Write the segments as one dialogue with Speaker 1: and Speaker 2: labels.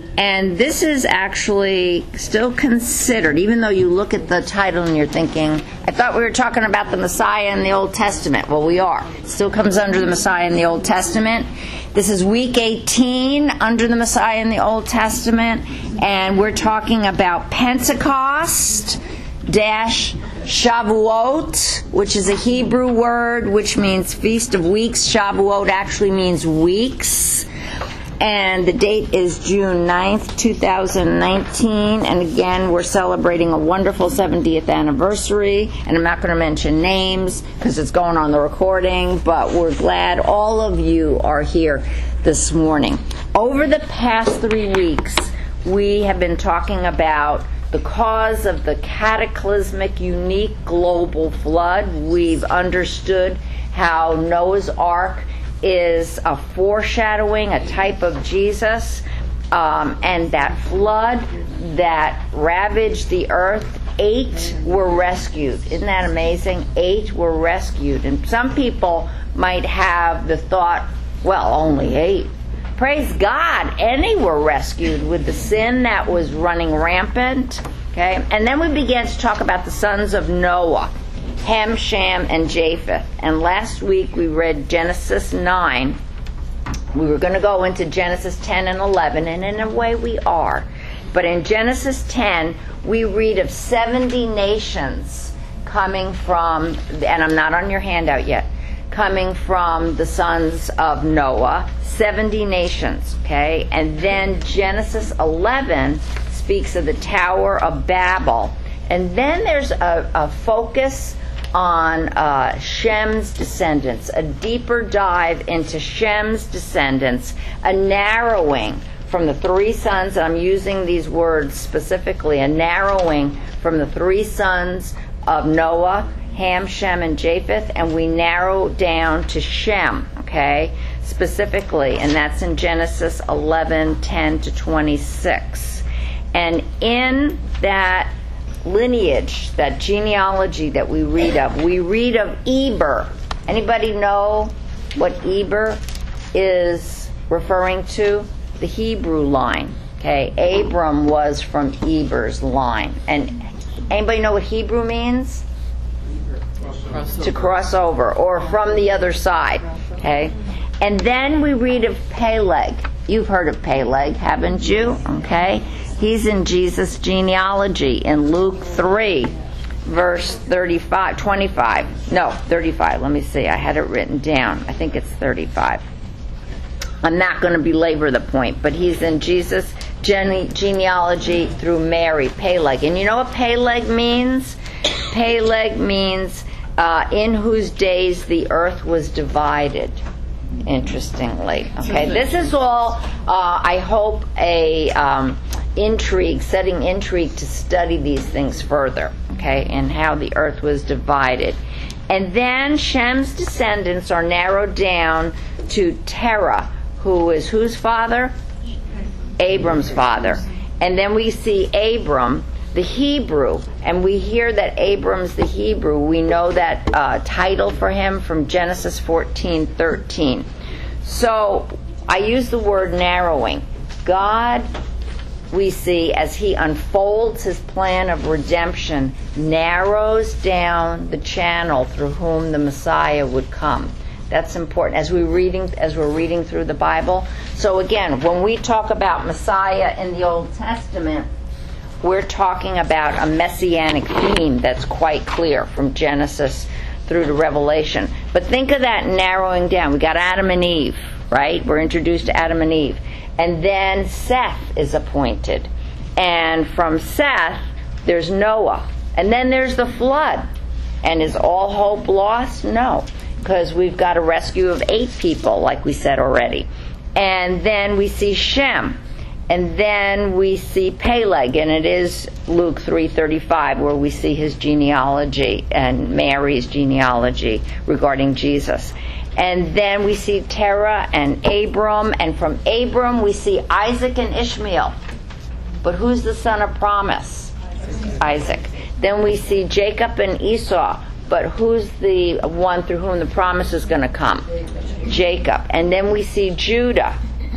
Speaker 1: And this is actually still considered, even though you look at the title and you're thinking, I thought we were talking about the Messiah in the Old Testament. Well, we are. It still comes under the Messiah in the Old Testament. This is week 18 under the Messiah in the Old Testament. And we're talking about Pentecost dash Shavuot, which is a Hebrew word which means Feast of Weeks. Shavuot actually means weeks. And the date is June 9th, 2019. And again, we're celebrating a wonderful 70th anniversary. And I'm not going to mention names because it's going on the recording, but we're glad all of you are here this morning. Over the past 3 weeks, we have been talking about the cause of the cataclysmic, unique global flood. We've understood how Noah's Ark is a foreshadowing, a type of Jesus, and that flood that ravaged the earth, 8 were rescued. Isn't that amazing? 8 were rescued. And some people might have the thought, well, only 8. Praise God, any were rescued with the sin that was running rampant. Okay, and then we began to talk about the sons of Noah, Ham, Shem, and Japheth. And last week we read Genesis 9. We were going to go into Genesis 10 and 11, and in a way we are. But in Genesis 10, we read of 70 nations coming from, and I'm not on your handout yet, coming from the sons of Noah. 70 nations, okay? And then Genesis 11 speaks of the Tower of Babel. And then there's a focus on Shem's descendants, a deeper dive into Shem's descendants, a narrowing from the 3 sons, and I'm using these words specifically, a narrowing from the 3 sons of Noah, Ham, Shem, and Japheth, and we narrow down to Shem, okay, specifically, and that's in Genesis 11:10 to 26. And in that lineage, that genealogy that we read of Eber. Anybody know what Eber is referring to? The Hebrew line. Okay, Abram was from Eber's line. And anybody know what Hebrew means? To cross over, or from the other side. Okay, and then we read of Peleg. You've heard of Peleg, haven't you? Okay. He's in Jesus' genealogy in Luke 3, verse 25. No, 35. Let me see. I had it written down. I think it's 35. I'm not going to belabor the point, but he's in Jesus' genealogy through Mary, Peleg. And you know what Peleg means? Peleg means in whose days the earth was divided. Interestingly. Okay, this is all, I hope, setting intrigue to study these things further, okay, and how the earth was divided. And then Shem's descendants are narrowed down to Terah, who is whose father? Abram's father. And then we see Abram, the Hebrew, and we hear that Abram's the Hebrew. We know that title for him from Genesis 14:13. So I use the word narrowing. God, we see, as he unfolds his plan of redemption, narrows down the channel through whom the Messiah would come. That's important as we're reading through the Bible. So again, when we talk about Messiah in the Old Testament, we're talking about a messianic theme that's quite clear from Genesis through to Revelation. But think of that narrowing down. We got Adam and Eve, right? We're introduced to Adam and Eve. And then Seth is appointed. And from Seth, there's Noah. And then there's the flood. And is all hope lost? No. Because we've got a rescue of 8 people, like we said already. And then we see Shem. And then we see Peleg, and it is Luke 3:35 where we see his genealogy and Mary's genealogy regarding Jesus. And then we see Terah and Abram, and from Abram we see Isaac and Ishmael. But who's the son of promise? Isaac. Then we see Jacob and Esau. But who's the one through whom the promise is going to come? Jacob. And then we see Judah.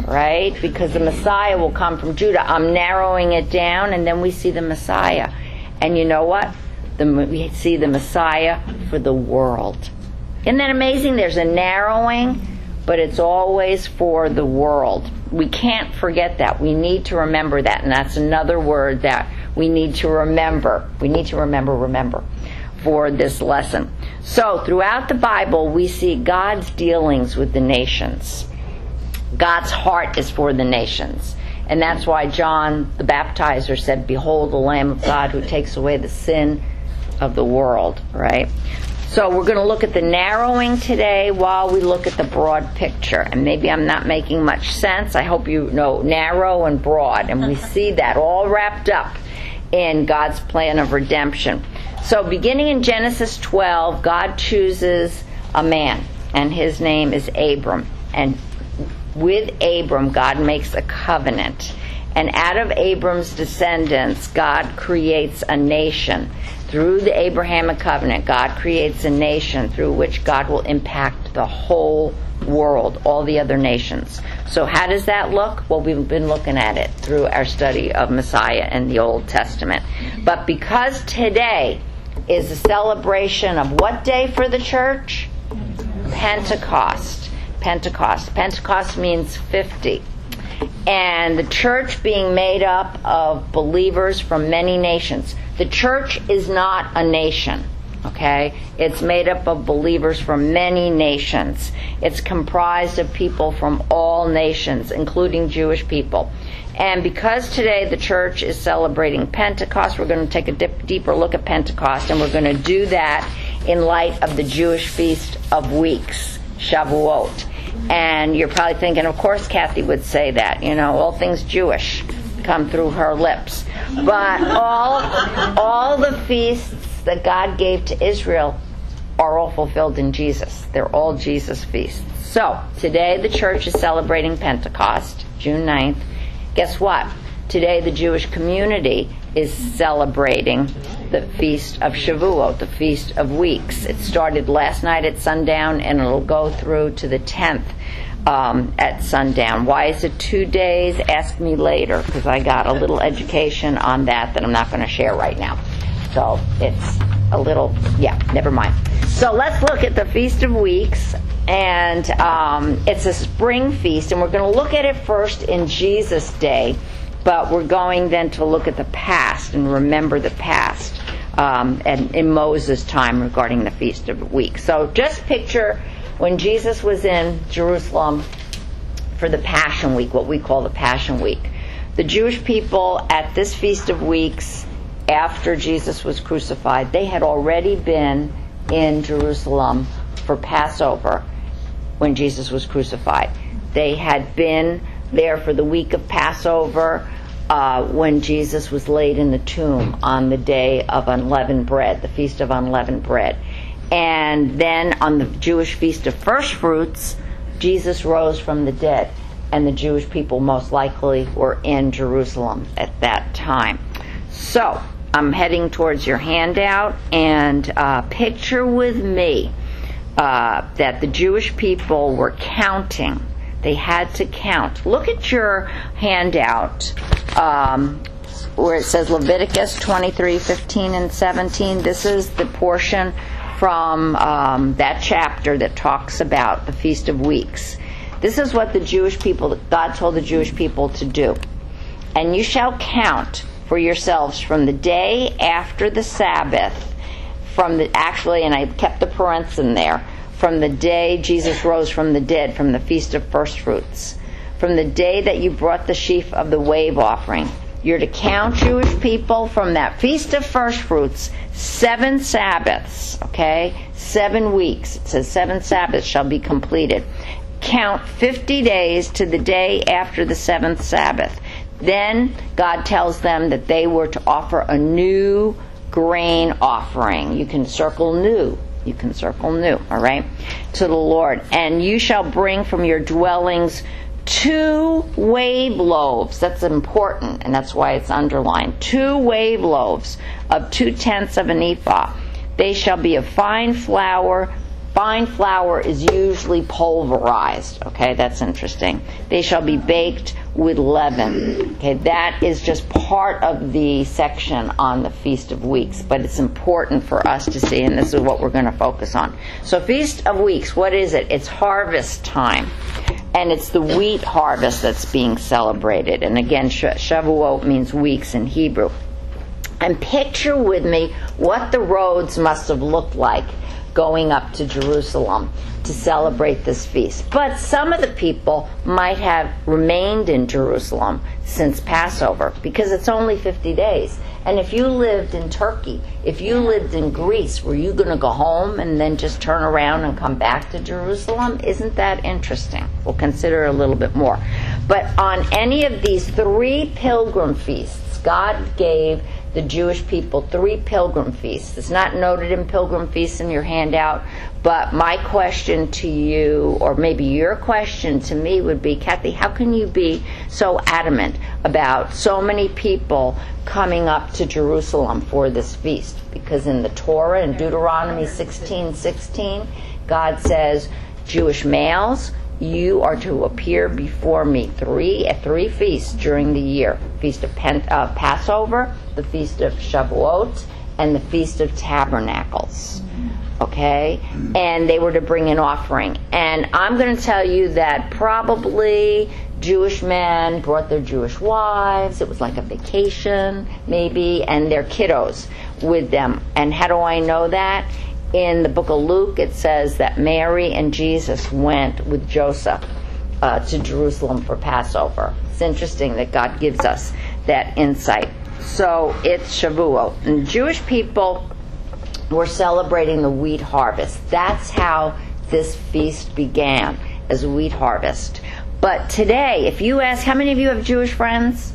Speaker 1: right? Because the Messiah will come from Judah. I'm narrowing it down, and then we see the Messiah. And you know what? We see the Messiah for the world. Isn't that amazing? There's a narrowing, but it's always for the world. We can't forget that. We need to remember that, and that's another word that we need to remember. We need to remember for this lesson. So throughout the Bible, we see God's dealings with the nations. God's heart is for the nations. And that's why John the Baptizer said, "Behold the Lamb of God who takes away the sin of the world," right? So we're going to look at the narrowing today while we look at the broad picture. And maybe I'm not making much sense. I hope you know narrow and broad. And we see that all wrapped up in God's plan of redemption. So beginning in Genesis 12, God chooses a man, and his name is Abram. And with Abram, God makes a covenant. And out of Abram's descendants, God creates a nation. Through the Abrahamic covenant, God creates a nation through which God will impact the whole world, all the other nations. So how does that look? Well, we've been looking at it through our study of Messiah in the Old Testament. But because today is a celebration of what day for the church? Pentecost. Pentecost means 50. And the church being made up of believers from many nations. The church is not a nation, okay? It's made up of believers from many nations. It's comprised of people from all nations, including Jewish people. And because today the church is celebrating Pentecost, we're going to take a deeper look at Pentecost, and we're going to do that in light of the Jewish Feast of Weeks, Shavuot. And you're probably thinking, of course Kathy would say that, all things Jewish come through her lips. But all the feasts that God gave to Israel are all fulfilled in Jesus. They're all Jesus feasts. So, today the church is celebrating Pentecost, June 9th. Guess what? Today the Jewish community is celebrating the Feast of Shavuot, the Feast of Weeks. It started last night at sundown, and it'll go through to the 10th at sundown. Why is it 2 days? Ask me later, because I got a little education on that I'm not going to share right now. So it's a little, never mind. So let's look at the Feast of Weeks, and it's a spring feast, and we're going to look at it first in Jesus' day, but we're going then to look at the past and remember the past and in Moses' time regarding the Feast of Weeks. So just picture when Jesus was in Jerusalem for the Passion Week, what we call the Passion Week. The Jewish people at this Feast of Weeks, after Jesus was crucified, they had already been in Jerusalem for Passover when Jesus was crucified. They had been there for the week of Passover when Jesus was laid in the tomb on the day of unleavened bread, the Feast of Unleavened Bread. And then on the Jewish Feast of First Fruits, Jesus rose from the dead, and the Jewish people most likely were in Jerusalem at that time. So I'm heading towards your handout, and picture with me that the Jewish people were counting. They had to count. Look at your handout where it says Leviticus 23, 15, and 17. This is the portion from that chapter that talks about the Feast of Weeks. This is what the Jewish people, God told the Jewish people to do. And you shall count for yourselves from the day after the Sabbath, and I kept the parenthesis in there, from the day Jesus rose from the dead, from the Feast of First Fruits, from the day that you brought the sheaf of the wave offering. You're to count, Jewish people, from that Feast of First Fruits, 7 Sabbaths, okay? 7 weeks. It says 7 Sabbaths shall be completed. Count 50 days to the day after the 7th Sabbath. Then God tells them that they were to offer a new grain offering. You can circle new. All right? To the Lord. And you shall bring from your dwellings 2 wave loaves. That's important, and that's why it's underlined. 2 wave loaves of 2/10 of an ephah. They shall be of fine flour, Fine flour is usually pulverized. Okay, that's interesting. They shall be baked with leaven. Okay, that is just part of the section on the Feast of Weeks, but it's important for us to see, and this is what we're going to focus on. So Feast of Weeks, what is it? It's harvest time. And it's the wheat harvest that's being celebrated. And again, Shavuot means weeks in Hebrew. And picture with me what the roads must have looked like going up to Jerusalem to celebrate this feast. But some of the people might have remained in Jerusalem since Passover, because it's only 50 days. And if you lived in Turkey, if you lived in Greece, were you going to go home and then just turn around and come back to Jerusalem? Isn't that interesting? We'll consider a little bit more. But on any of these 3 pilgrim feasts, God gave the Jewish people 3 pilgrim feasts. It's not noted in pilgrim feasts in your handout, but my question to you, or maybe your question to me, would be, Kathy, how can you be so adamant about so many people coming up to Jerusalem for this feast? Because in the Torah, in Deuteronomy 16:16, God says, Jewish males, you are to appear before me at 3 feasts during the year. Feast of Passover, the Feast of Shavuot, and the Feast of Tabernacles. Okay? And they were to bring an offering. And I'm going to tell you that probably Jewish men brought their Jewish wives. It was like a vacation, maybe, and their kiddos with them. And how do I know that? In the book of Luke, it says that Mary and Jesus went with Joseph to Jerusalem for Passover. It's interesting that God gives us that insight. So it's Shavuot. And Jewish people were celebrating the wheat harvest. That's how this feast began, as a wheat harvest. But today, if you ask, how many of you have Jewish friends?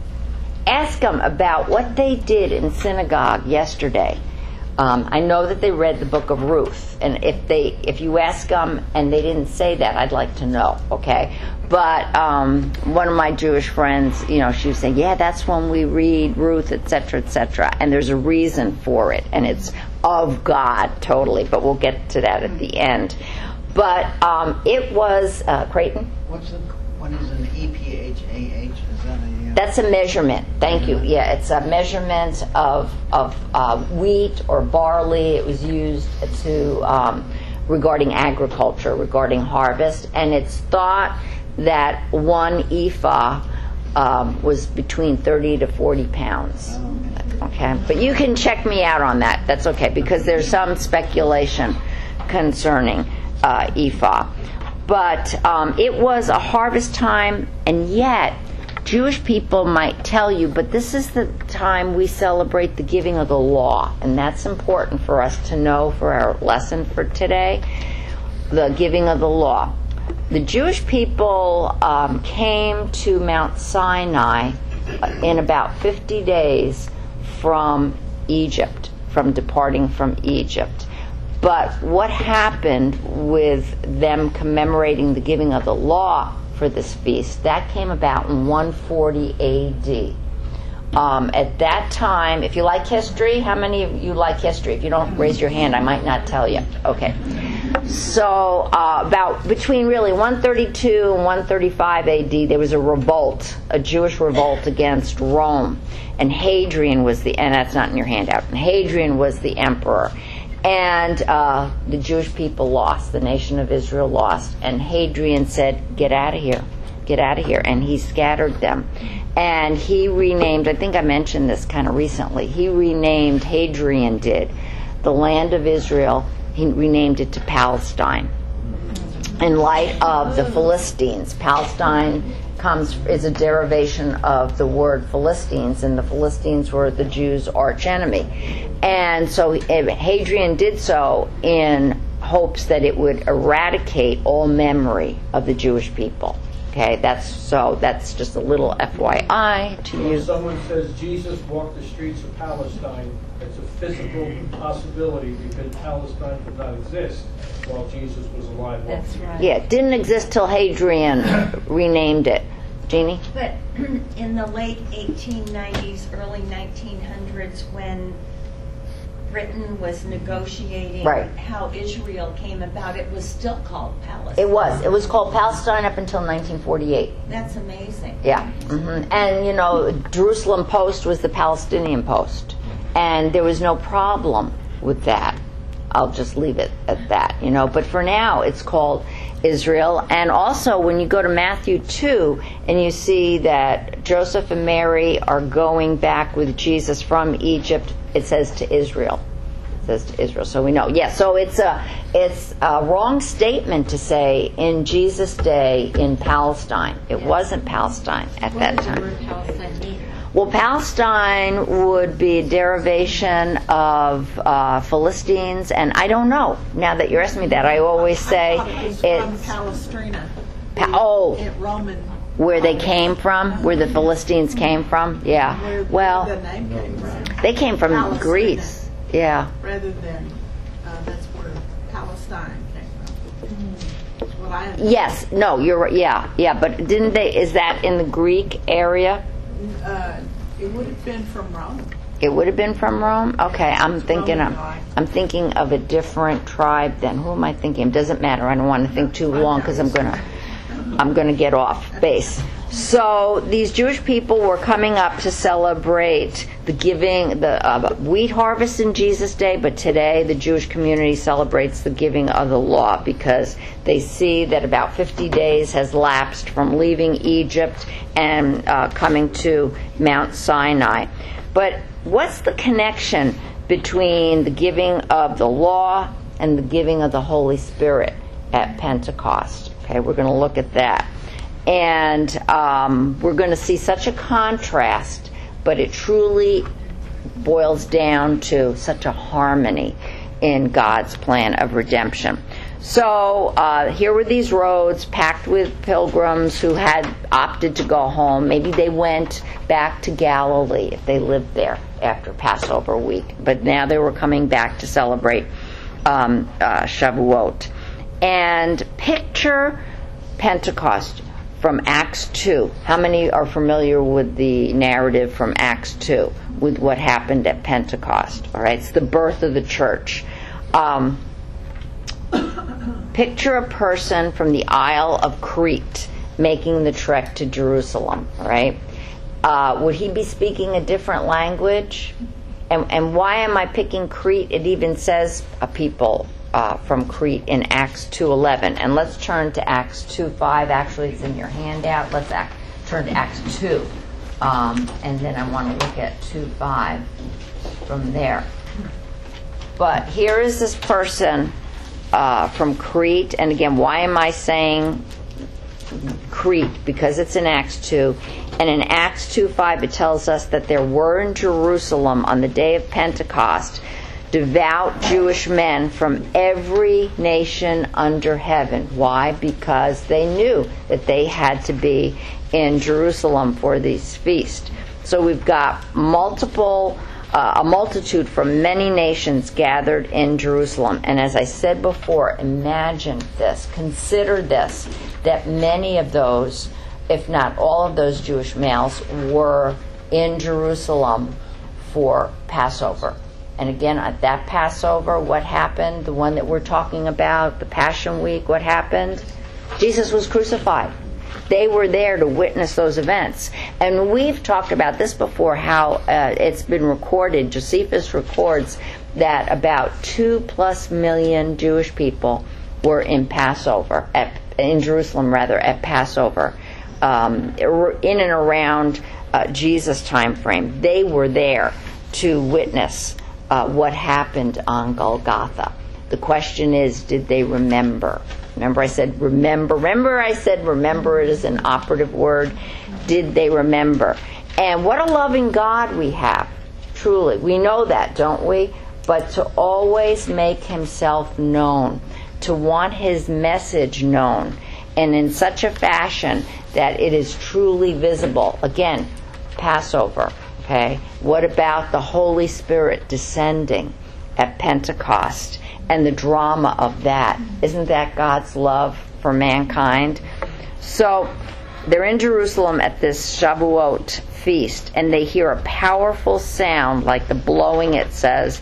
Speaker 1: Ask them about what they did in synagogue yesterday. I know that they read the book of Ruth, and if you ask them and they didn't say that, I'd like to know, okay? But one of my Jewish friends, she was saying, yeah, that's when we read Ruth, etc., etc., and there's a reason for it, and it's of God, totally, but we'll get to that at the end. But it was, Creighton?
Speaker 2: What is an EPHAH? Is that a...
Speaker 1: That's a measurement. Thank you. Yeah, it's a measurement of wheat or barley. It was used to regarding agriculture, regarding harvest, and it's thought that 1 ephah was between 30 to 40 pounds. Okay, but you can check me out on that. That's okay, because there's some speculation concerning ephah. But it was a harvest time, and yet Jewish people might tell you, but this is the time we celebrate the giving of the law, and that's important for us to know for our lesson for today, the giving of the law. The Jewish people came to Mount Sinai in about 50 days from Egypt, from departing from Egypt. But what happened with them commemorating the giving of the law for this feast, that came about in 140 A.D. At that time, if you like history, how many of you like history? If you don't raise your hand, I might not tell you. Okay. So about between really 132 and 135 A.D., there was a revolt, a Jewish revolt against Rome. And Hadrian was and that's not in your handout, and Hadrian was the emperor. And the Jewish people lost, the nation of Israel lost. And Hadrian said, get out of here, get out of here. And he scattered them. And he renamed, I think I mentioned this kind of recently, Hadrian did, the land of Israel, he renamed it to Palestine. In light of the Philistines, Palestine is a derivation of the word Philistines, and the Philistines were the Jews' arch enemy. And so Hadrian did so in hopes that it would eradicate all memory of the Jewish people. Okay, that's just a little FYI to you.
Speaker 3: If someone says Jesus walked the streets of Palestine, it's a physical possibility because Palestine did not exist while Jesus was alive.
Speaker 4: That's right.
Speaker 1: Yeah, it didn't exist till Hadrian renamed it. Jeannie?
Speaker 4: But in the late 1890s, early 1900s, when Britain was negotiating
Speaker 1: Right.
Speaker 4: how Israel came about, it was still called Palestine.
Speaker 1: It was called Palestine up until 1948.
Speaker 4: That's amazing.
Speaker 1: Yeah. And, Jerusalem Post was the Palestinian Post. And there was no problem with that. I'll just leave it at that, But for now, it's called Israel. And also, when you go to Matthew 2 and you see that Joseph and Mary are going back with Jesus from Egypt, it says to Israel. It says to Israel. So we know. Yeah, so it's a wrong statement to say in Jesus' day in Palestine. It wasn't Palestine at that time.
Speaker 4: What does the word Palestine mean?
Speaker 1: Well, Palestine would be a derivation of Philistines, and I don't know. Now that you're asking me that, I always say
Speaker 5: It's
Speaker 1: it's
Speaker 5: from Palestrina. Roman.
Speaker 1: where they came from, where the Philistines came from. Yeah.
Speaker 5: Where
Speaker 1: Well,
Speaker 5: the name came from.
Speaker 1: they came from
Speaker 5: Palestrina.
Speaker 1: Greece. Yeah.
Speaker 5: Rather than that's where Palestine came from. Well, I
Speaker 1: Yes. No, you're right. Yeah. But didn't they? Is that in the Greek area?
Speaker 5: it would have been from Rome.
Speaker 1: It would have been from Rome. Okay, I'm thinking of a different tribe. Then who am I thinking? It doesn't matter. I don't want to think too long because I'm gonna get off base. So these Jewish people were coming up to celebrate the giving, the wheat harvest in Jesus' day, but today the Jewish community celebrates the giving of the law because they see that about 50 days has lapsed from leaving Egypt and coming to Mount Sinai. But what's the connection between the giving of the law and the giving of the Holy Spirit at Pentecost? Okay, we're going to look at that. And we're going to see such a contrast, but it truly boils down to such a harmony in God's plan of redemption. So here were these roads packed with pilgrims who had opted to go home. Maybe they went back to Galilee if they lived there after Passover week. But now they were coming back to celebrate Shavuot. And picture Pentecost from Acts 2. How many are familiar with the narrative from Acts 2, with what happened at Pentecost? All right, it's the birth of the church. Picture a person from the Isle of Crete making the trek to Jerusalem. All right, would he be speaking a different language? And why am I picking Crete? It even says a people from Crete in Acts 2:11. And let's turn to Acts 2:5. Actually, it's in your handout. Let's turn to Acts 2. And then I want to look at 2:5 from there. But here is this person from Crete. And again, why am I saying Crete? Because it's in Acts 2. And in Acts 2:5, it tells us that there were in Jerusalem on the day of Pentecost devout Jewish men from every nation under heaven. Why? Because they knew that they had to be in Jerusalem for this feast. So we've got a multitude from many nations gathered in Jerusalem. And as I said before, imagine this, consider this, that many of those, if not all of those Jewish males, were in Jerusalem for Passover. And again, at that Passover, what happened? The one that we're talking about, the Passion Week, what happened? Jesus was crucified. They were there to witness those events. And we've talked about this before, how it's been recorded. Josephus records that about 2+ million Jewish people were in Passover, in Jerusalem rather, at Passover, in and around Jesus' time frame. They were there to witness what happened on Golgotha. The question is, did they remember? Remember I said remember. Remember I said remember is an operative word. Did they remember? And what a loving God we have. Truly. We know that, don't we? But to always make himself known. To want his message known. And in such a fashion that it is truly visible. Again, Passover. Okay, what about the Holy Spirit descending at Pentecost and the drama of that? Isn't that God's love for mankind? So they're in Jerusalem at this Shavuot feast, and they hear a powerful sound like the blowing, it says,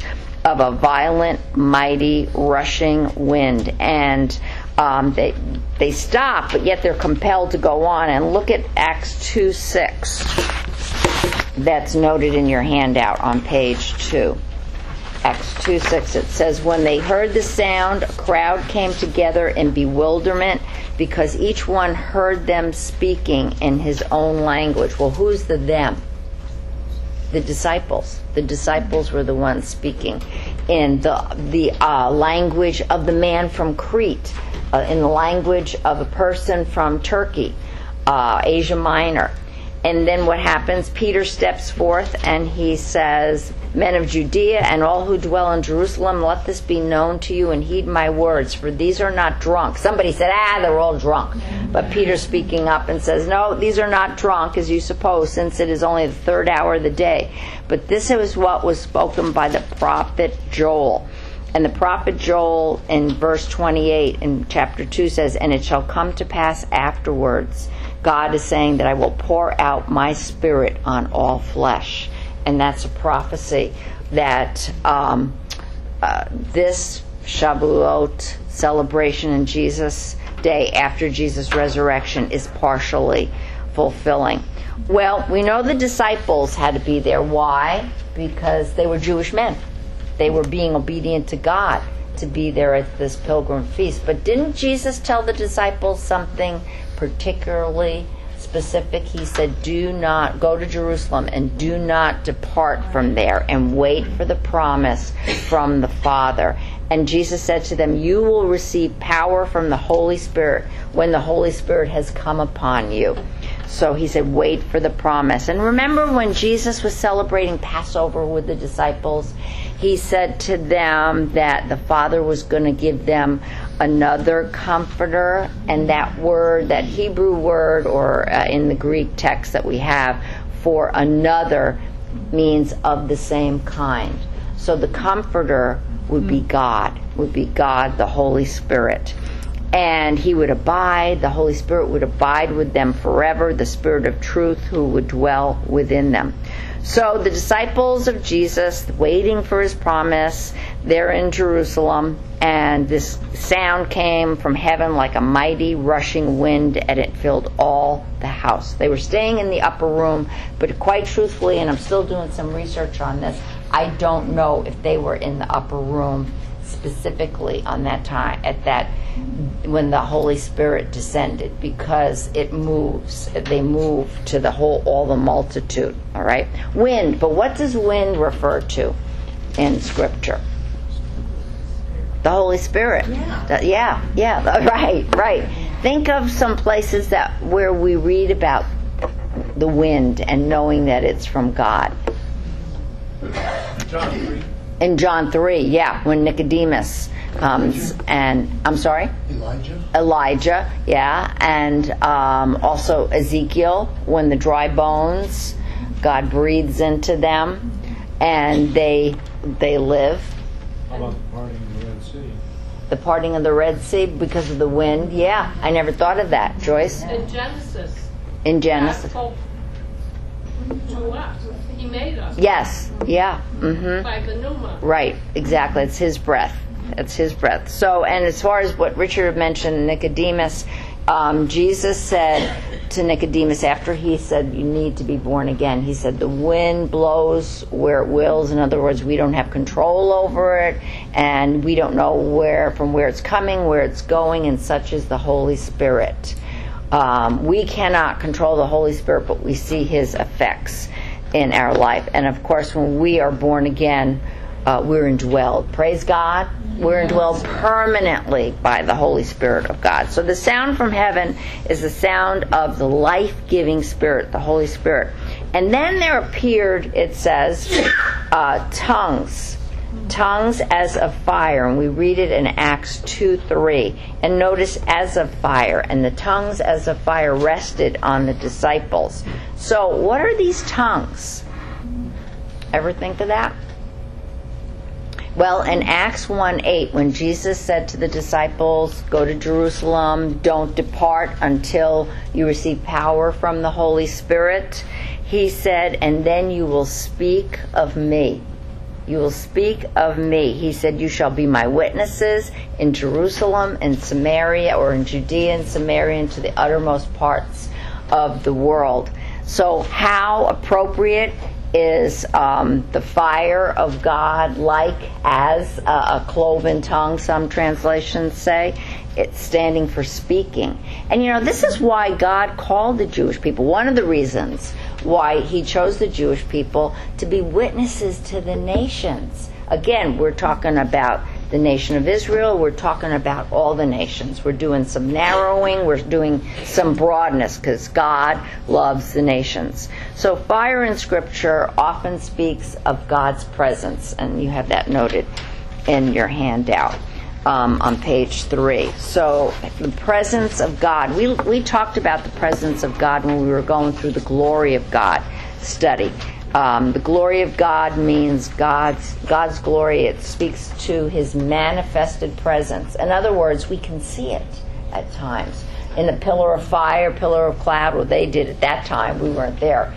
Speaker 1: of a violent, mighty, rushing wind. And they stop, but yet they're compelled to go on. And look at Acts 2:6. That's noted in your handout on page 2. Acts 2:6. It says, when they heard the sound, a crowd came together in bewilderment because each one heard them speaking in his own language. Well, who's the them? The disciples. The disciples were the ones speaking in the language of the man from Crete, in the language of a person from Turkey, Asia Minor. And then what happens? Peter steps forth and he says, men of Judea and all who dwell in Jerusalem, let this be known to you and heed my words, for these are not drunk. Somebody said, they're all drunk. But Peter speaking up and says, no, these are not drunk as you suppose, since it is only the third hour of the day. But this is what was spoken by the prophet Joel. And the prophet Joel in verse 28 in chapter 2 says, and it shall come to pass afterwards, God is saying that I will pour out my spirit on all flesh. And that's a prophecy that this Shavuot celebration in Jesus' day after Jesus' resurrection is partially fulfilling. Well, we know the disciples had to be there. Why? Because they were Jewish men. They were being obedient to God to be there at this pilgrim feast. But didn't Jesus tell the disciples something particularly specific? He said, do not go to Jerusalem and do not depart from there, and wait for the promise from the Father. And Jesus said to them, you will receive power from the Holy Spirit when the Holy Spirit has come upon you. So he said, wait for the promise. And remember when Jesus was celebrating Passover with the disciples, he said to them that the Father was going to give them another comforter. And that word, that Hebrew word, or in the Greek text that we have for another, means of the same kind. So the comforter would be God, the Holy Spirit. And he would abide, the Holy Spirit would abide with them forever, the Spirit of truth who would dwell within them. So the disciples of Jesus, waiting for his promise, they're in Jerusalem, and this sound came from heaven like a mighty rushing wind, and it filled all the house. They were staying in the upper room, but quite truthfully, and I'm still doing some research on this, I don't know if they were in the upper room specifically on that time, at that, when the Holy Spirit descended, because it moves. They move to the whole, all the multitude. All right, wind. But what does wind refer to in Scripture? The Holy Spirit. Yeah. Right. Think of some places where we read about the wind and knowing that it's from God.
Speaker 3: John 3.
Speaker 1: In John 3, yeah, when Nicodemus comes, and I'm sorry? Elijah, yeah, and also Ezekiel, when the dry bones, God breathes into them, and they live.
Speaker 3: How about the parting of the Red Sea?
Speaker 1: The parting of the Red Sea because of the wind, yeah, I never thought of that, Joyce.
Speaker 6: In Genesis.
Speaker 1: In Genesis.
Speaker 6: God spoke to us. He made us.
Speaker 1: Yes, yeah,
Speaker 6: By the pneuma.
Speaker 1: Right, exactly. It's his breath. It's his breath. So, and as far as what Richard mentioned, Nicodemus, Jesus said to Nicodemus after he said, you need to be born again, he said, the wind blows where it wills. In other words, we don't have control over it, and we don't know from where it's coming, where it's going, and such is the Holy Spirit. We cannot control the Holy Spirit, but we see his effects in our life. And of course, when we are born again, we're indwelled. Praise God. We're indwelled permanently by the Holy Spirit of God. So the sound from heaven is the sound of the life-giving Spirit, the Holy Spirit. And then there appeared, it says, tongues as of fire. And we read it in Acts 2:3. And notice, as of fire. And the tongues as of fire rested on the disciples. So what are these tongues? Ever think of that? Well, in Acts 1:8, when Jesus said to the disciples, go to Jerusalem, don't depart until you receive power from the Holy Spirit, he said, and then you will speak of me. You will speak of me. He said, you shall be my witnesses in Jerusalem and Samaria, or in Judea and Samaria, and to the uttermost parts of the world. So how appropriate is the fire of God like as a cloven tongue, some translations say? It's standing for speaking. And this is why God called the Jewish people. One of the reasons why he chose the Jewish people to be witnesses to the nations. Again, we're talking about the nation of Israel. We're talking about all the nations. We're doing some narrowing. We're doing some broadness because God loves the nations. So fire in Scripture often speaks of God's presence, and you have that noted in your handout on page 3. So the presence of God. We talked about the presence of God when we were going through the glory of God study. The glory of God means God's glory. It speaks to his manifested presence. In other words, we can see it at times. In the pillar of fire, pillar of cloud, well, they did at that time. We weren't there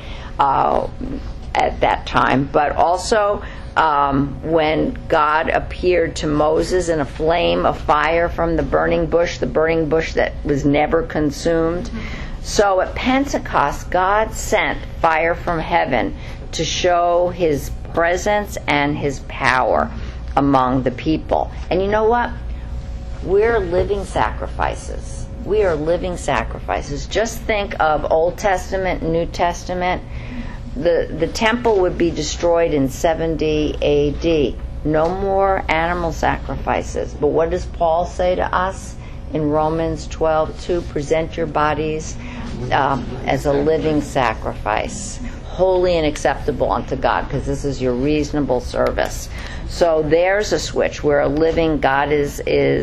Speaker 1: at that time. But also when God appeared to Moses in a flame of fire from the burning bush that was never consumed. So at Pentecost, God sent fire from heaven to show his presence and his power among the people. And you know what? We're living sacrifices. We are living sacrifices. Just think of Old Testament, New Testament. The temple would be destroyed in 70 A.D. No more animal sacrifices. But what does Paul say to us in Romans 12:2? Present your bodies as a living sacrifice, holy and acceptable unto God, because this is your reasonable service. So there's a switch where a living God is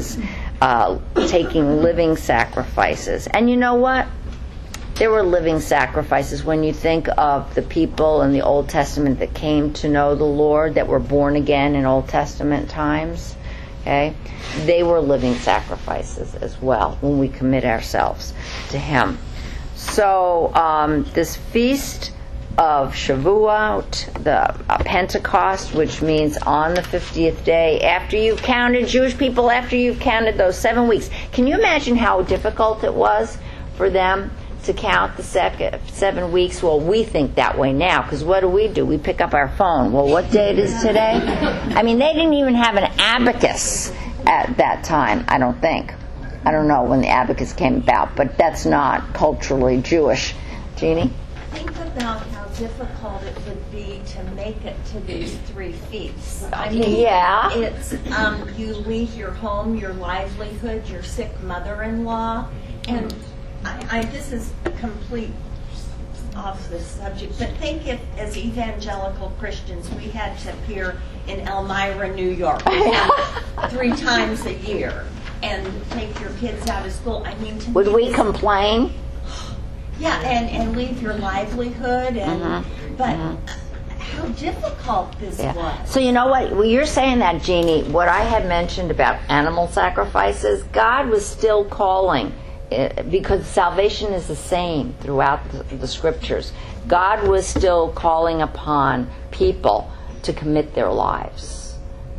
Speaker 1: taking living sacrifices. And you know what? There were living sacrifices when you think of the people in the Old Testament that came to know the Lord, that were born again in Old Testament times. Okay? They were living sacrifices as well when we commit ourselves to him. So this feast of Shavuot, the Pentecost, which means on the 50th day, after you've counted, Jewish people, after you've counted those 7 weeks. Can you imagine how difficult it was for them to count the 7 weeks? Well, we think that way now, because what do? We pick up our phone. Well, what day it is today? I mean, they didn't even have an abacus at that time, I don't think. I don't know when the abacus came about, but that's not culturally Jewish. Jeannie?
Speaker 4: Think about how difficult it would be to make it to these 3 feasts. I mean,
Speaker 1: yeah.
Speaker 4: It's you leave your home, your livelihood, your sick mother-in-law, and this is complete off the subject, but think if, as evangelical Christians, we had to appear in Elmira, New York 3 times a year and take your kids out of school. I mean, to
Speaker 1: Would
Speaker 4: me,
Speaker 1: we complain?
Speaker 4: Yeah, and leave your livelihood, and but how difficult this was.
Speaker 1: So you know what? Well, you're saying that, Jeannie. What I had mentioned about animal sacrifices, God was still calling, because salvation is the same throughout the Scriptures. God was still calling upon people to commit their lives,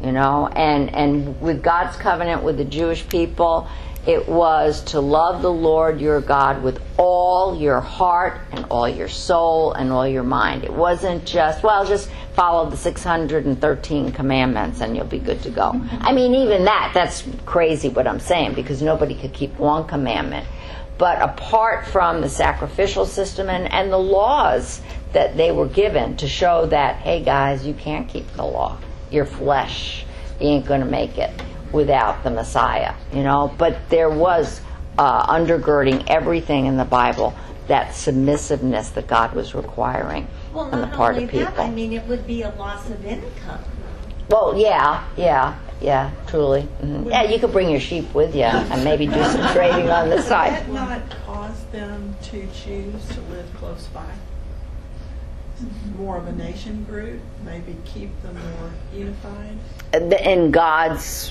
Speaker 1: and with God's covenant with the Jewish people, it was to love the Lord your God with all your heart and all your soul and all your mind. It wasn't just follow the 613 commandments and you'll be good to go. I mean, even that's crazy what I'm saying, because nobody could keep one commandment. But apart from the sacrificial system and the laws that they were given to show that, hey guys, you can't keep the law. Your flesh, you ain't going to make it without the Messiah, But there was undergirding everything in the Bible, that submissiveness that God was requiring on the part of people.
Speaker 4: Not only that, I mean, it would be a loss of income.
Speaker 1: Well, yeah, truly. Mm-hmm. Yeah, you could bring your sheep with you and maybe do some trading on the side.
Speaker 5: Would that not cause them to choose to live close by? More of a nation group, maybe keep them more unified?
Speaker 1: In God's,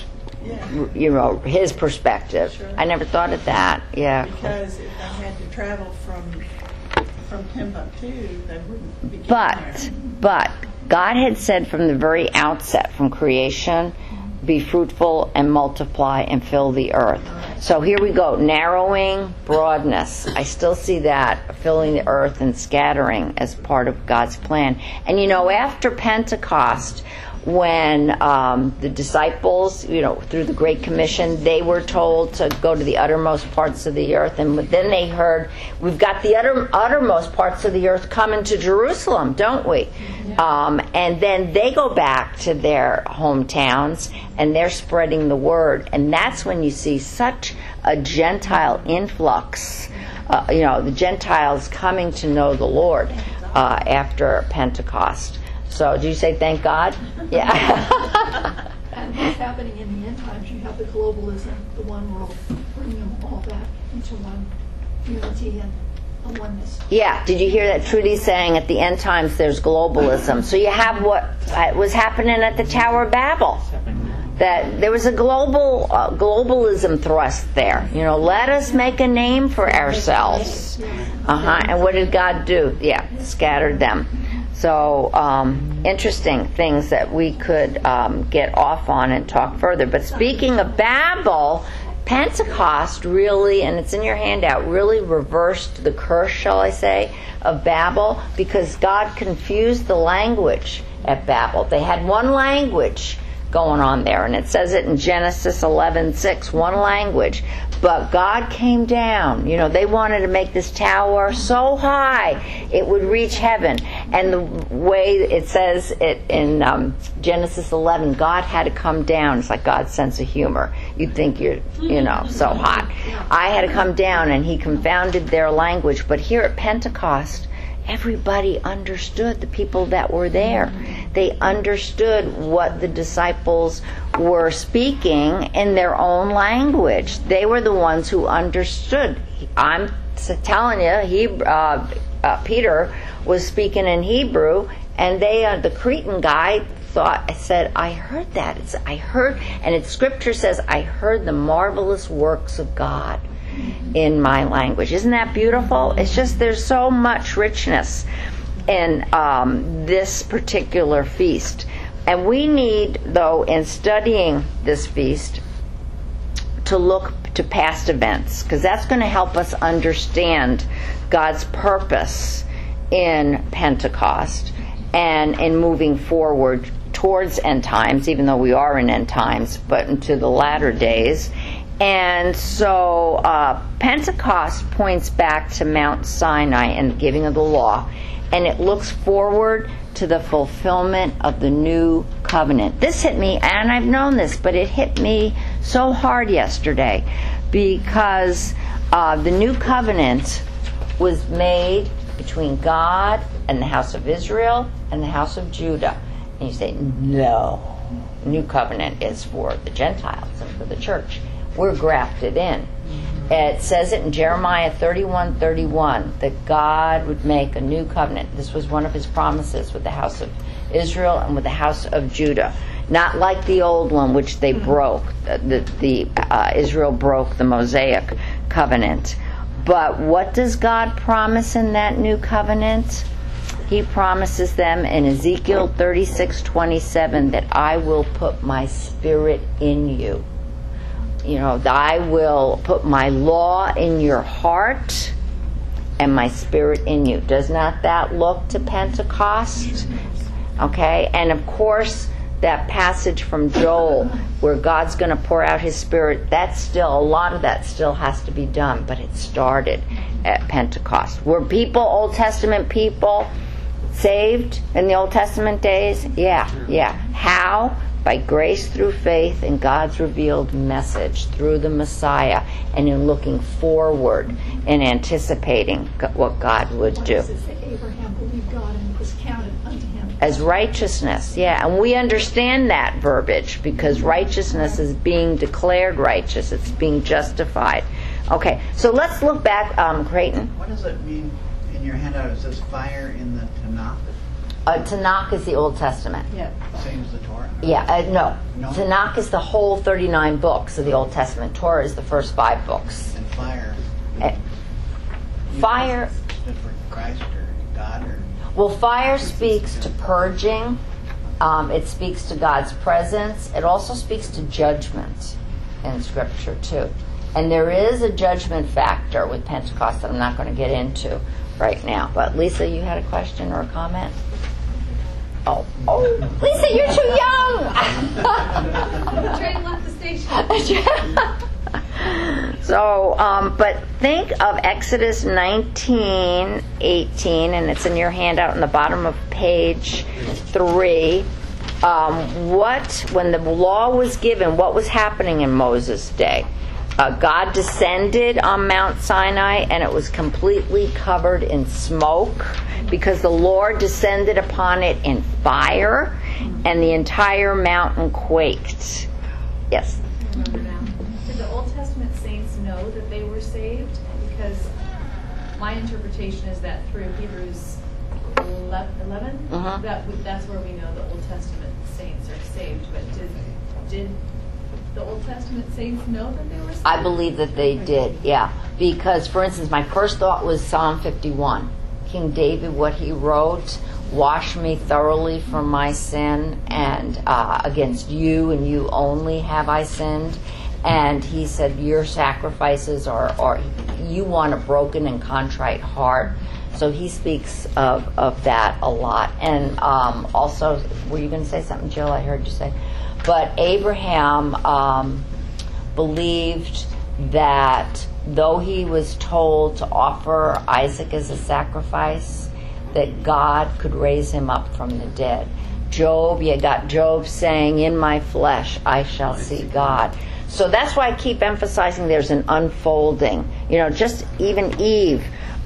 Speaker 1: his perspective.
Speaker 5: Sure.
Speaker 1: I never thought of that. Yeah.
Speaker 5: Because if they had to travel from Timbuktu, they wouldn't be getting there.
Speaker 1: But God had said from the very outset, from creation, be fruitful and multiply and fill the earth. So here we go, narrowing, broadness. I still see that, filling the earth and scattering as part of God's plan. And after Pentecost, when the disciples, through the Great Commission, they were told to go to the uttermost parts of the earth. And then they heard, we've got the uttermost parts of the earth coming to Jerusalem, don't we? And then they go back to their hometowns and they're spreading the word. And that's when you see such a Gentile influx, the Gentiles coming to know the Lord after Pentecost. So, do you say thank God? Yeah.
Speaker 7: And what's happening in the end times, you have the globalism, the one world, bringing them all back into one unity and a oneness.
Speaker 1: Yeah, did you hear that Trudy saying at the end times there's globalism? So you have what was happening at the Tower of Babel. That there was a globalism thrust there. Let us make a name for ourselves. And what did God do? Yeah, scattered them. So, interesting things that we could get off on and talk further. But speaking of Babel, Pentecost really, and it's in your handout, really reversed the curse, shall I say, of Babel, because God confused the language at Babel. They had one language going on there, and it says it in Genesis 11:6, one language. But God came down. They wanted to make this tower so high it would reach heaven. And the way it says it in Genesis 11, God had to come down. It's like God's sense of humor. You'd think you're, so hot. I had to come down, and he confounded their language. But here at Pentecost, everybody understood, the people that were there. They understood what the disciples were speaking in their own language. They were the ones who understood. I'm telling you, Peter was speaking in Hebrew, and the Cretan guy said, I heard that. And Scripture says, I heard the marvelous works of God in my language. Isn't that beautiful? It's just there's so much richness in this particular feast. And we need, though, in studying this feast, to look to past events, because that's going to help us understand God's purpose in Pentecost and in moving forward towards end times, even though we are in end times, but into the latter days. And so Pentecost points back to Mount Sinai and the giving of the law, and it looks forward to the fulfillment of the new covenant. This hit me, and I've known this, but it hit me so hard yesterday, because the new covenant was made between God and the house of Israel and the house of Judah. And you say, no, the new covenant is for the Gentiles and for the church. We're grafted in. It says it in Jeremiah 31:31 that God would make a new covenant. This was one of his promises with the house of Israel and with the house of Judah. Not like the old one, which they broke. Israel broke the Mosaic covenant. But what does God promise in that new covenant? He promises them in Ezekiel 36:27 that I will put my spirit in you. I will put my law in your heart and my spirit in you. Does not that look to Pentecost? Okay, and of course that passage from Joel where God's going to pour out his spirit, a lot of that still has to be done, but it started at Pentecost. Were people, Old Testament people, saved in the Old Testament days? Yeah. How? By grace through faith in God's revealed message through the Messiah, and in looking forward and anticipating what God would do.
Speaker 7: Abraham believed God and it was counted unto him
Speaker 1: as righteousness. Yeah, and we understand that verbiage because righteousness is being declared righteous. It's being justified. Okay, so let's look back, Creighton.
Speaker 2: What does it mean in your handout? It says fire in the Tanakh.
Speaker 1: Tanakh is the Old Testament.
Speaker 5: Yeah.
Speaker 2: Same as the Torah?
Speaker 1: Yeah, no.
Speaker 2: No?
Speaker 1: Tanakh is the whole 39 books of the Old Testament. Torah is the first 5 books.
Speaker 2: And fire.
Speaker 1: Fire.
Speaker 2: Is it for Christ or God or?
Speaker 1: Well, fire speaks to purging. It speaks to God's presence. It also speaks to judgment in Scripture, too. And there is a judgment factor with Pentecost that I'm not going to get into right now. But Lisa, you had a question or a comment? Oh, Lisa, you're too young.
Speaker 6: Train left the station.
Speaker 1: So, but think of Exodus 19:18, and it's in your handout on the bottom of page 3. When the law was given, what was happening in Moses' day? God descended on Mount Sinai, and it was completely covered in smoke because the Lord descended upon it in fire, and the entire mountain quaked. Yes?
Speaker 8: Did the Old Testament saints know that they were saved? Because my interpretation is that through Hebrews 11, that's where we know the Old Testament saints are saved. But did the Old Testament saints know that they were saved?
Speaker 1: I believe that they did, yeah. Because, for instance, my first thought was Psalm 51. King David, what he wrote, wash me thoroughly from my sin, and against you and you only have I sinned. And he said, your sacrifices are you want a broken and contrite heart. So he speaks of that a lot. And also, were you going to say something, Jill? I heard you say. But Abraham believed that though he was told to offer Isaac as a sacrifice, that God could raise him up from the dead. Job, you got Job saying, in my flesh I shall see God. So that's why I keep emphasizing there's an unfolding. You know, just even Eve,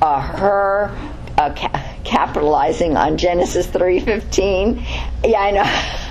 Speaker 1: capitalizing on Genesis 3:15. Yeah, I know.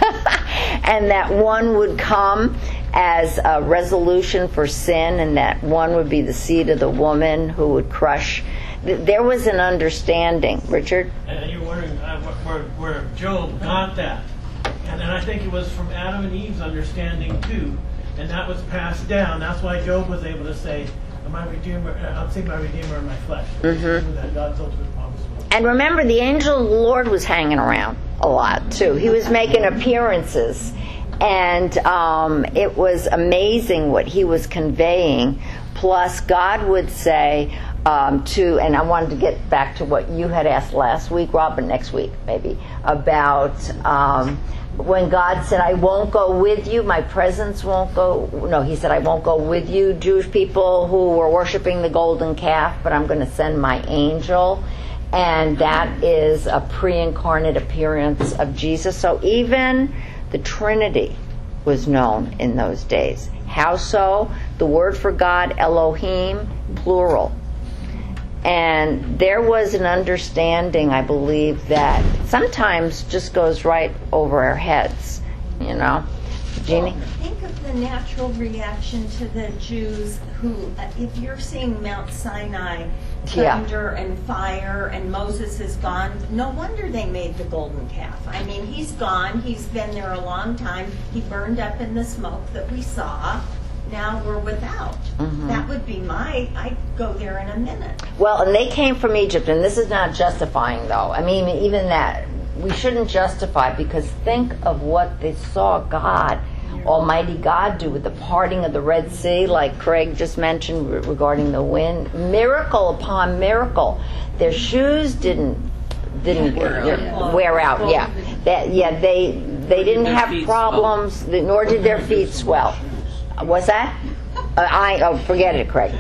Speaker 1: And that one would come as a resolution for sin, and that one would be the seed of the woman who would crush. There was an understanding. Richard?
Speaker 9: And you're wondering where Job got that. And I think it was from Adam and Eve's understanding too. And that was passed down. That's why Job was able to say, I'll see my Redeemer in my flesh. Mm-hmm. That God's ultimate promise was.
Speaker 1: And remember, the angel of the Lord was hanging around a lot too. He was making appearances. And it was amazing what he was conveying. Plus, God would say and I wanted to get back to what you had asked last week, Robin, next week maybe, about when God said, I won't go with you, my presence won't go. No, he said, I won't go with you, Jewish people who were worshiping the golden calf, but I'm going to send my angel. And that is a pre-incarnate appearance of Jesus. So even the Trinity was known in those days. How so? The word for God, Elohim, plural. And there was an understanding, I believe, that sometimes just goes right over our heads, you know. Jeannie?
Speaker 4: Well, think of the natural reaction to the Jews who, if you're seeing Mount Sinai, thunder and fire, and Moses is gone, no wonder they made the golden calf. I mean, he's gone. He's been there a long time. He burned up in the smoke that we saw. Now we're without. Mm-hmm. That would be I'd go there in a minute.
Speaker 1: Well, and they came from Egypt, and this is not justifying, though. I mean, even that, we shouldn't justify, because think of what they saw God, Almighty God, do with the parting of the Red Sea, like Craig just mentioned regarding the wind. Miracle upon miracle. Their shoes didn't wear out. Yeah, they didn't have problems, nor did their feet swell. What's that? Forget it, Craig.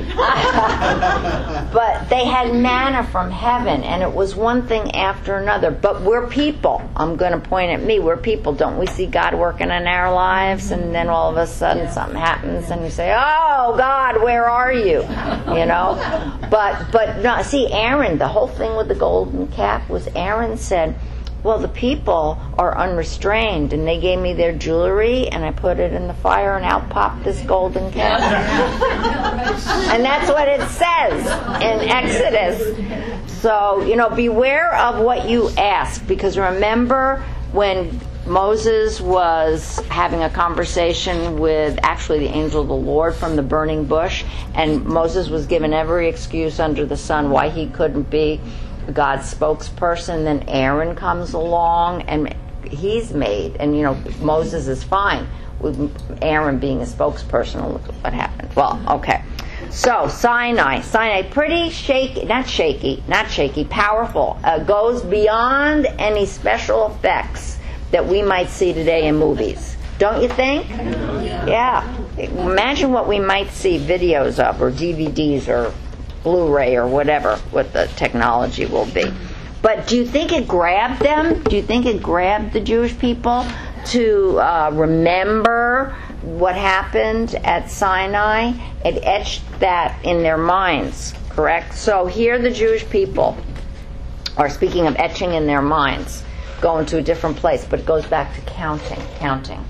Speaker 1: But they had manna from heaven, and it was one thing after another. But we're people. I'm going to point at me. We're people. Don't we see God working in our lives? And then all of a sudden something happens, and we say, "Oh God, where are you?" You know. But no. See, Aaron. The whole thing with the golden calf was Aaron said, well, the people are unrestrained, and they gave me their jewelry, and I put it in the fire, and out popped this golden calf. And that's what it says in Exodus. So, beware of what you ask, because remember when Moses was having a conversation with actually the angel of the Lord from the burning bush, and Moses was given every excuse under the sun why he couldn't be God's spokesperson. Then Aaron comes along, and he's made, and Moses is fine with Aaron being a spokesperson. Look at what happened. Well, okay. So Sinai, pretty not shaky, powerful. Goes beyond any special effects that we might see today in movies. Don't you think? Yeah. Imagine what we might see videos of, or DVDs, or Blu-ray, or whatever, what the technology will be. But do you think it grabbed them? Do you think it grabbed the Jewish people to remember what happened at Sinai? It etched that in their minds, correct? So here the Jewish people are, speaking of etching in their minds, going to a different place, but it goes back to counting.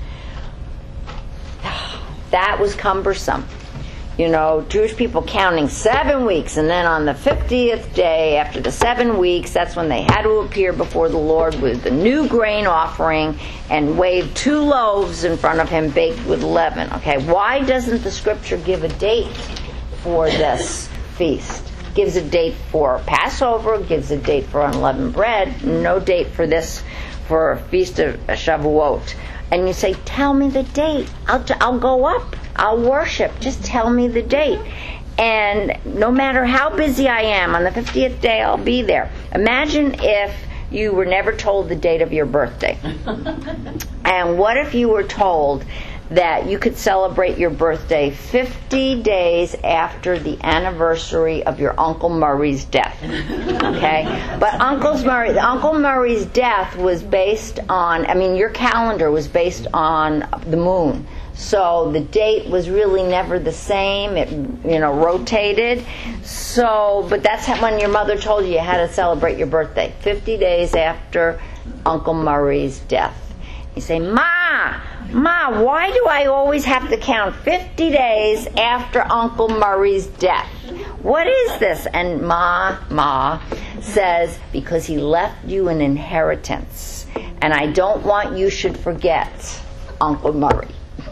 Speaker 1: That was cumbersome. Jewish people counting 7 weeks, and then on the 50th day, after the 7 weeks, that's when they had to appear before the Lord with the new grain offering and wave 2 loaves in front of him baked with leaven. Okay, why doesn't the Scripture give a date for this feast? Gives a date for Passover, gives a date for unleavened bread, no date for this, for Feast of Shavuot. And you say, tell me the date. I'll go up. I'll worship. Just tell me the date. And no matter how busy I am, on the 50th day I'll be there. Imagine if you were never told the date of your birthday. And what if you were told that you could celebrate your birthday 50 days after the anniversary of your Uncle Murray's death? Okay? But Uncle Murray's death was based on, your calendar was based on the moon. So the date was really never the same. It, rotated. So, but that's when your mother told you had to celebrate your birthday, 50 days after Uncle Murray's death. You say, Ma, why do I always have to count 50 days after Uncle Murray's death? What is this? And Ma says, because he left you an inheritance, and I don't want you should forget Uncle Murray.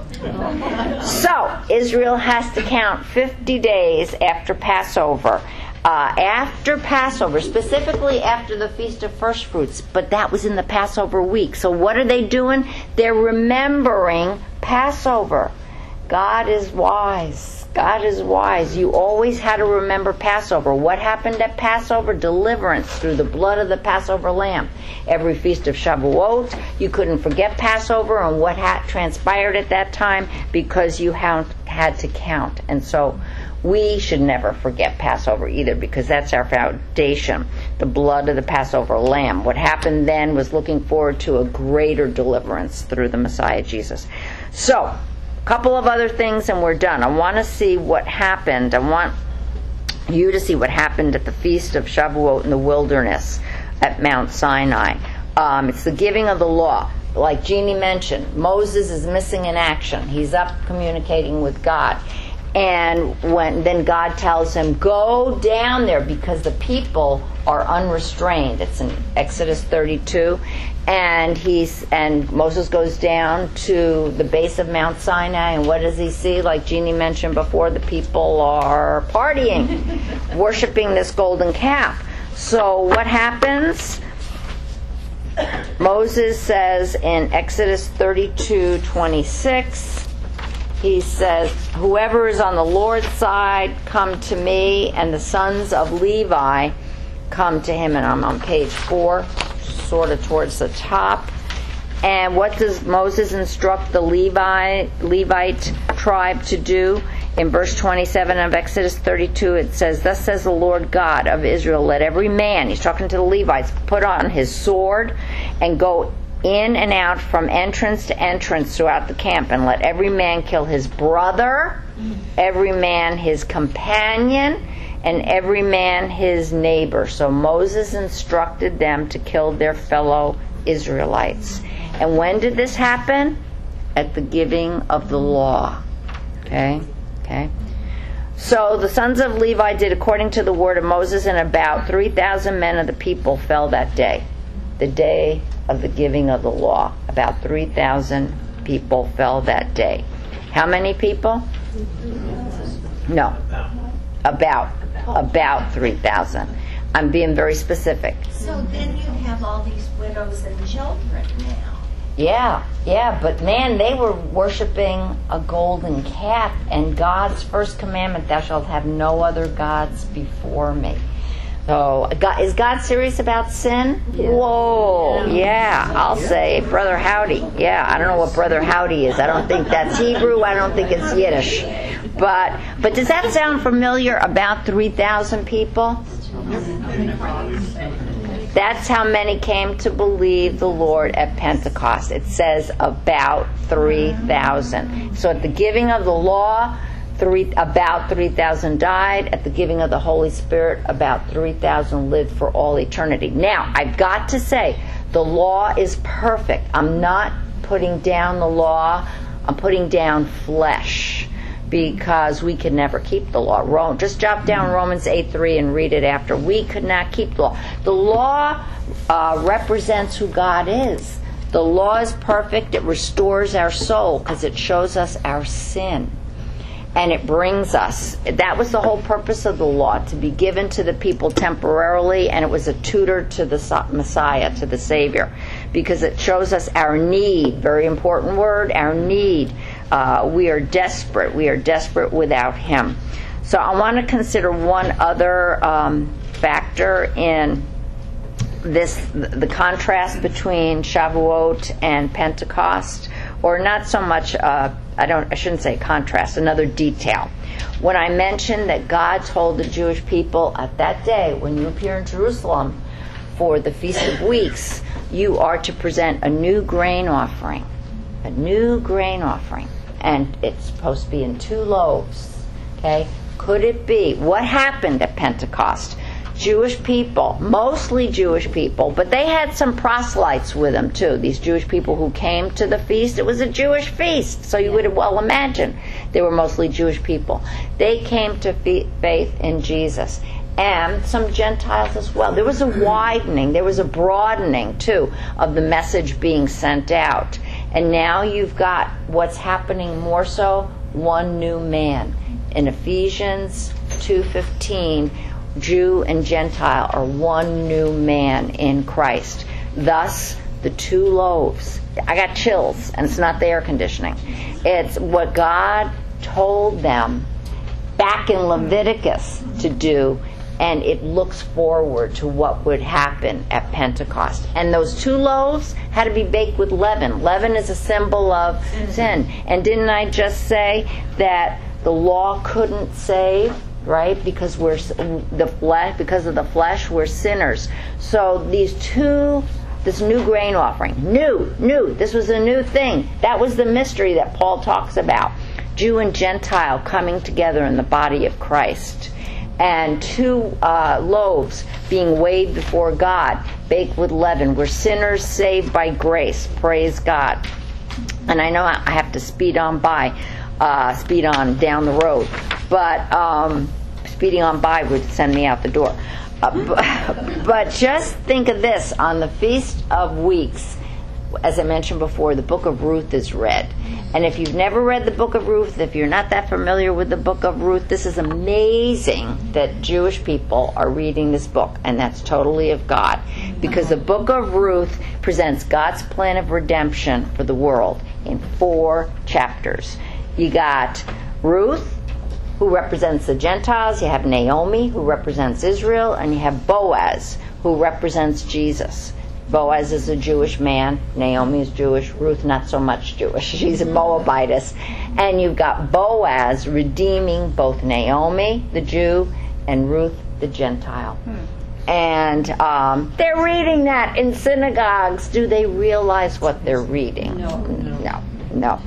Speaker 1: So Israel has to count 50 days after Passover. After Passover, specifically after the Feast of First Fruits, but that was in the Passover week. So what are they doing? They're remembering Passover. God is wise. God is wise. You always had to remember Passover. What happened at Passover? Deliverance through the blood of the Passover lamb. Every Feast of Shavuot, you couldn't forget Passover and what transpired at that time, because you had to count. And so we should never forget Passover either, because that's our foundation, the blood of the Passover lamb. What happened then was looking forward to a greater deliverance through the Messiah Jesus. So, a couple of other things and we're done. I want to see what happened. I want you to see what happened at the Feast of Shavuot in the wilderness at Mount Sinai. It's the giving of the law. Like Jeannie mentioned, Moses is missing in action. He's up communicating with God. And then God tells him, go down there because the people are unrestrained. It's in Exodus 32. And Moses goes down to the base of Mount Sinai, and what does he see? Like Jeannie mentioned before, the people are partying, worshiping this golden calf. So what happens? Moses says in Exodus 32:26, he says, whoever is on the Lord's side, come to me, and the sons of Levi come to him. And I'm on page 4, sort of towards the top. And what does Moses instruct the Levite tribe to do? In verse 27 of Exodus 32, it says, thus says the Lord God of Israel, let every man, he's talking to the Levites, put on his sword and go in and out from entrance to entrance throughout the camp, and let every man kill his brother, every man his companion, and every man his neighbor. So Moses instructed them to kill their fellow Israelites. And when did this happen? At the giving of the law. Okay? So the sons of Levi did according to the word of Moses, and about 3,000 men of the people fell that day. The day of the giving of the law. About 3,000 people fell that day. How many people? No. About 3,000. I'm being very specific.
Speaker 4: So then you have all these widows and children now.
Speaker 1: Yeah, but man, they were worshiping a golden calf, and God's first commandment, thou shalt have no other gods before me. So, is God serious about sin? Yeah. Whoa, yeah, I'll say, Brother Howdy. Yeah, I don't know what Brother Howdy is. I don't think that's Hebrew. I don't think it's Yiddish. But does that sound familiar? About 3,000 people? That's how many came to believe the Lord at Pentecost. It says about 3,000. So at the giving of the law, about 3,000 died. At the giving of the Holy Spirit, about 3,000 lived for all eternity. Now, I've got to say, the law is perfect. I'm not putting down the law. I'm putting down flesh, because we could never keep the law. Just jot down Romans 8:3 and read it after. We could not keep the law. The law represents who God is. The law is perfect. It restores our soul because it shows us our sin. And it brings us. That was the whole purpose of the law, to be given to the people temporarily, and it was a tutor to the Messiah, to the Savior, because it shows us our need. Very important word, our need. We are desperate. We are desperate without Him. So I want to consider one other factor in this, the contrast between Shavuot and Pentecost, or not so much. I shouldn't say contrast. Another detail. When I mentioned that God told the Jewish people at that day, when you appear in Jerusalem for the Feast of Weeks, you are to present a new grain offering. A new grain offering. And it's supposed to be in 2 loaves. Okay? Could it be? What happened at Pentecost? Jewish people, mostly Jewish people, but they had some proselytes with them too. These Jewish people who came to the feast, it was a Jewish feast, so you would well imagine they were mostly Jewish people. They came to faith in Jesus. And some Gentiles as well. There was a widening, there was a broadening too of the message being sent out. And now you've got what's happening more so, one new man. In Ephesians 2:15, Jew and Gentile are one new man in Christ. Thus, the 2 loaves. I got chills, and it's not the air conditioning. It's what God told them back in Leviticus to do, and it looks forward to what would happen at Pentecost. And those 2 loaves had to be baked with leaven. Leaven is a symbol of sin. And didn't I just say that the law couldn't save? Right? Because because of the flesh, we're sinners. So this new grain offering, new, this was a new thing. That was the mystery that Paul talks about. Jew and Gentile coming together in the body of Christ. And 2 loaves being weighed before God, baked with leaven. We're sinners saved by grace. Praise God. And I know I have to speed on down the road, but speeding on by would send me out the door. But just think of this. On the Feast of Weeks, as I mentioned before, the book of Ruth is read. And if you've never read the book of Ruth, if you're not that familiar with the book of Ruth, this is amazing that Jewish people are reading this book, and that's totally of God. Because the book of Ruth presents God's plan of redemption for the world in 4 chapters. You got Ruth, who represents the Gentiles. You have Naomi, who represents Israel. And you have Boaz, who represents Jesus. Boaz is a Jewish man. Naomi is Jewish. Ruth, not so much Jewish. She's a Moabitess. And you've got Boaz redeeming both Naomi, the Jew, and Ruth, the Gentile. And they're reading that in synagogues. Do they realize what they're reading? No.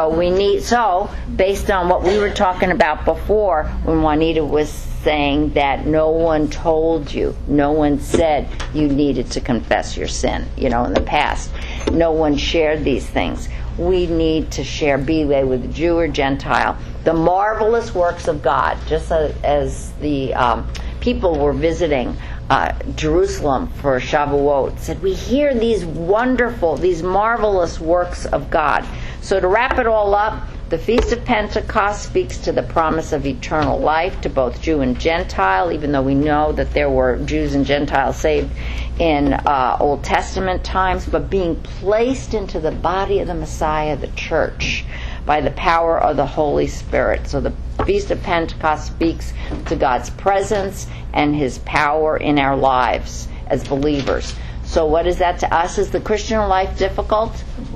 Speaker 1: So based on what we were talking about before, when Juanita was saying that no one told you, no one said you needed to confess your sin, in the past. No one shared these things. We need to share, be they with the Jew or Gentile, the marvelous works of God, just as the people were visiting Jerusalem for Shavuot, said, we hear these marvelous works of God. So to wrap it all up, The Feast of Pentecost speaks to the promise of eternal life to both Jew and Gentile, even though we know that there were Jews and Gentiles saved in Old Testament times, but being placed into the body of the Messiah, the church, by the power of the Holy Spirit. So the Feast of Pentecost speaks to God's presence and His power in our lives as believers. So what is that to us? Is the Christian life difficult?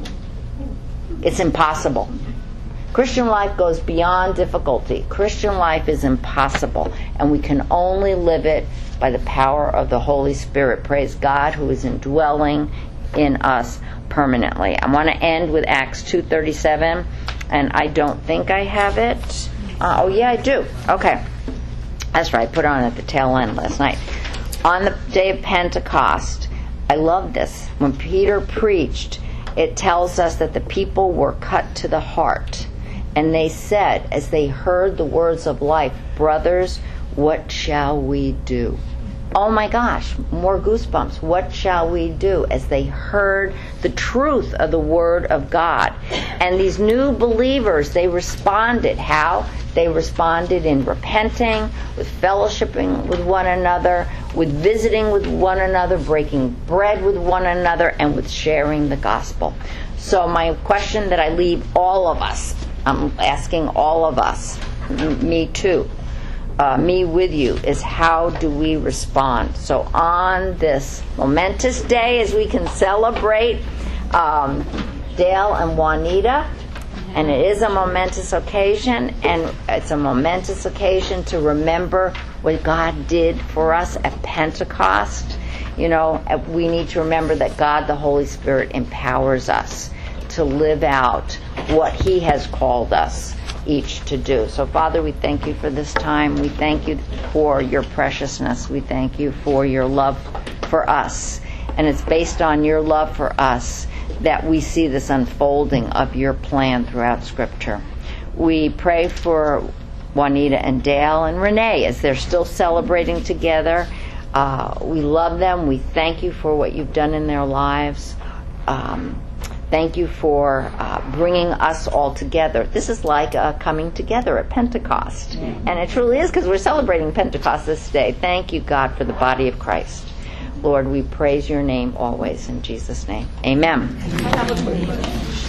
Speaker 1: It's impossible. Christian life goes beyond difficulty. Christian life is impossible, and we can only live it by the power of the Holy Spirit. Praise God, who is indwelling in us permanently. I want to end with Acts 2:37, and I don't think I have it. Oh, yeah, I do. Okay. That's right. I put it on at the tail end last night. On the day of Pentecost, I love this. When Peter preached, it tells us that the people were cut to the heart. And they said, as they heard the words of life, "Brothers, what shall we do?" Oh my gosh, more goosebumps. What shall we do? As they heard the truth of the Word of God. And these new believers, they responded. How? They responded in repenting, with fellowshipping with one another, with visiting with one another, breaking bread with one another, and with sharing the gospel. So my question that I leave all of us, I'm asking all of us, me too, me with you, is how do we respond? So on this momentous day, as we can celebrate Dale and Juanita, and it is a momentous occasion, and it's a momentous occasion to remember what God did for us at Pentecost. You know, we need to remember that God, the Holy Spirit, empowers us to live out what He has called us each to do. So, Father, we thank you for this time. We thank you for your preciousness. We thank you for your love for us. And it's based on your love for us that we see this unfolding of your plan throughout Scripture. We pray for Juanita and Dale and Renee as they're still celebrating together. We love them. We thank you for what you've done in their lives. Thank you for bringing us all together. This is like coming together at Pentecost. And it truly is, because we're celebrating Pentecost this day. Thank you, God, for the body of Christ. Lord, we praise your name always. In Jesus' name, amen.